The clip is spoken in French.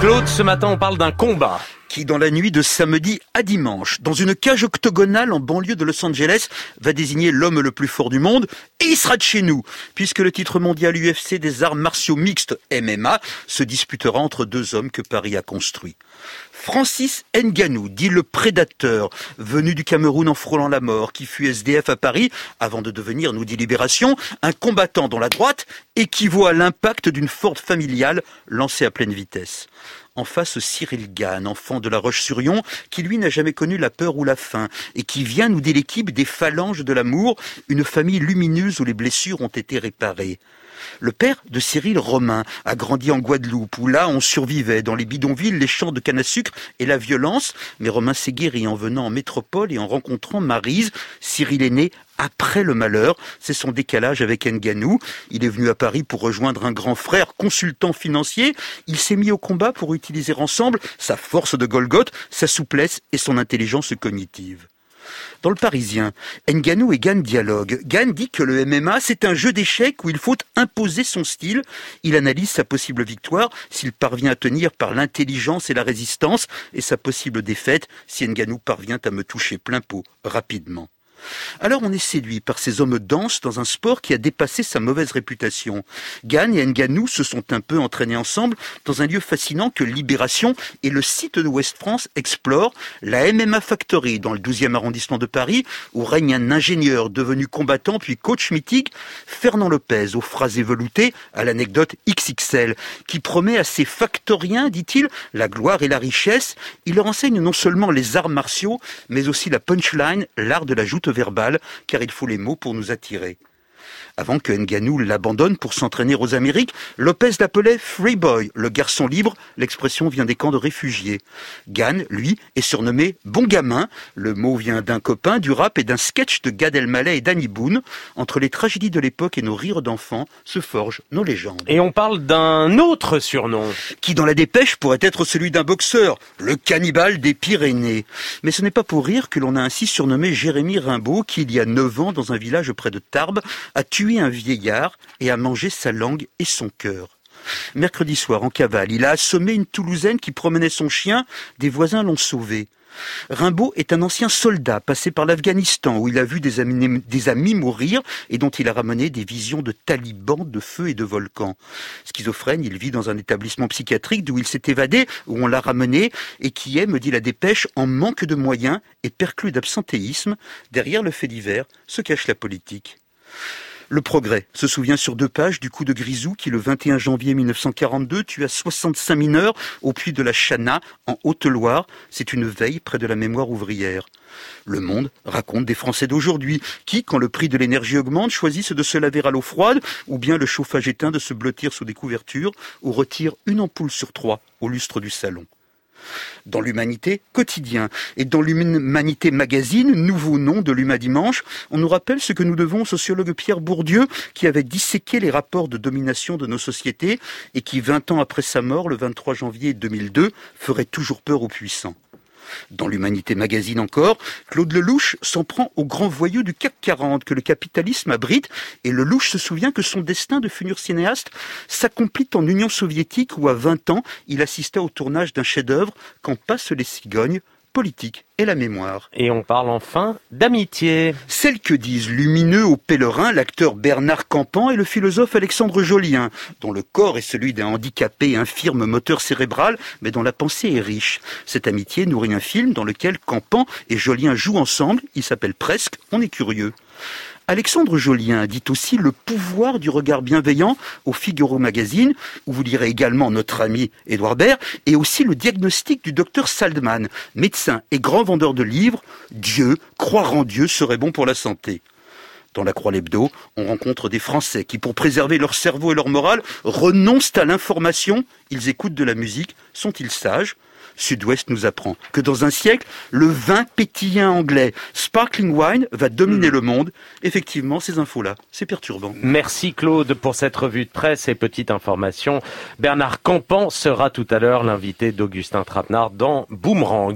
Claude, ce matin on parle d'un combat qui, dans la nuit de samedi à dimanche, dans une cage octogonale en banlieue de Los Angeles, va désigner l'homme le plus fort du monde, et il sera de chez nous, puisque le titre mondial UFC des arts martiaux mixtes, MMA, se disputera entre deux hommes que Paris a construits. Francis Ngannou, dit le prédateur, venu du Cameroun en frôlant la mort, qui fut SDF à Paris, avant de devenir, nous dit Libération, un combattant dont la droite équivaut à l'impact d'une Ford familiale lancée à pleine vitesse. En face, Cyril Gane, enfant de la Roche-sur-Yon, qui lui n'a jamais connu la peur ou la faim, et qui vient, nous dit l'équipe, des phalanges de l'amour, une famille lumineuse où les blessures ont été réparées. Le père de Cyril, Romain, a grandi en Guadeloupe, où là on survivait, dans les bidonvilles, les champs de canne à sucre et la violence, mais Romain s'est guéri en venant en métropole et en rencontrant Maryse. Cyril est né après le malheur, c'est son décalage avec Ngannou. Il est venu à Paris pour rejoindre un grand frère consultant financier. Il s'est mis au combat pour utiliser ensemble sa force de Golgoth, sa souplesse et son intelligence cognitive. Dans le Parisien, Ngannou et Gane dialoguent. Gane dit que le MMA, c'est un jeu d'échecs où il faut imposer son style. Il analyse sa possible victoire s'il parvient à tenir par l'intelligence et la résistance, et sa possible défaite si Ngannou parvient à me toucher plein pot rapidement. Alors on est séduit par ces hommes denses dans un sport qui a dépassé sa mauvaise réputation. Gane et Ngannou se sont un peu entraînés ensemble dans un lieu fascinant que Libération et le site de Ouest France explorent, la MMA Factory dans le 12e arrondissement de Paris, où règne un ingénieur devenu combattant puis coach mythique, Fernand Lopez, aux phrases veloutées à l'anecdote XXL, qui promet à ses factoriens, dit-il, la gloire et la richesse. Il leur enseigne non seulement les arts martiaux, mais aussi la punchline, l'art de la joute verbale, car il faut les mots pour nous attirer. Avant que Ngannou l'abandonne pour s'entraîner aux Amériques, Lopez l'appelait Free Boy, le garçon libre, l'expression vient des camps de réfugiés. Gane, lui, est surnommé Bon Gamin, le mot vient d'un copain, du rap et d'un sketch de Gad Elmaleh et Danny Boone. Entre les tragédies de l'époque et nos rires d'enfants se forgent nos légendes. et on parle d'un autre surnom. Qui dans la dépêche pourrait être celui d'un boxeur, le cannibale des Pyrénées. Mais ce n'est pas pour rire que l'on a ainsi surnommé Jérémy Rimbaud, qui il y a 9 ans, dans un village près de Tarbes, a tué un vieillard et a mangé sa langue et son cœur. Mercredi soir, en cavale, il a assommé une Toulousaine qui promenait son chien, des voisins l'ont sauvé. Rimbaud est un ancien soldat passé par l'Afghanistan où il a vu des amis mourir et dont il a ramené des visions de talibans, de feu et de volcans. Schizophrène, il vit dans un établissement psychiatrique d'où il s'est évadé, où on l'a ramené et qui est, me dit la dépêche, en manque de moyens et perclus d'absentéisme. Derrière le fait divers se cache la politique. Le Progrès se souvient sur 2 pages du coup de Grisou qui, le 21 janvier 1942, tua 65 mineurs au puits de la Chana, en Haute-Loire. C'est une veille près de la mémoire ouvrière. Le Monde raconte des Français d'aujourd'hui qui, quand le prix de l'énergie augmente, choisissent de se laver à l'eau froide ou bien le chauffage éteint de se blottir sous des couvertures ou retirent une ampoule sur 3 au lustre du salon. Dans l'Humanité quotidien et dans l'Humanité magazine, nouveau nom de l'Huma Dimanche, on nous rappelle ce que nous devons au sociologue Pierre Bourdieu qui avait disséqué les rapports de domination de nos sociétés et qui, 20 ans après sa mort, le 23 janvier 2002, ferait toujours peur aux puissants. Dans l'Humanité magazine encore, Claude Lelouch s'en prend aux grands voyous du CAC 40 que le capitalisme abrite, et Lelouch se souvient que son destin de futur cinéaste s'accomplit en Union soviétique où à 20 ans, il assista au tournage d'un chef-d'œuvre Quand passent les cigognes, politique et la mémoire. Et on parle enfin d'amitié. Celle que disent lumineux aux pèlerins l'acteur Bernard Campan et le philosophe Alexandre Jolien, dont le corps est celui d'un handicapé infirme moteur cérébral, mais dont la pensée est riche. Cette amitié nourrit un film dans lequel Campan et Jolien jouent ensemble, il s'appelle Presque, on est curieux. Alexandre Jolien dit aussi le pouvoir du regard bienveillant au Figaro Magazine, où vous lirez également notre ami Édouard Baird, et aussi le diagnostic du docteur Saldman, médecin et grand vendeur de livres. Dieu, croire en Dieu serait bon pour la santé. Dans la Croix l'Hebdo, on rencontre des Français qui, pour préserver leur cerveau et leur morale, renoncent à l'information. Ils écoutent de la musique. Sont-ils sages ? Sud-Ouest nous apprend que dans un siècle, le vin pétillant anglais, sparkling wine, va dominer le monde. Effectivement, ces infos-là, c'est perturbant. Merci Claude pour cette revue de presse et petite information. Bernard Campan sera tout à l'heure l'invité d'Augustin Trapenard dans Boomerang.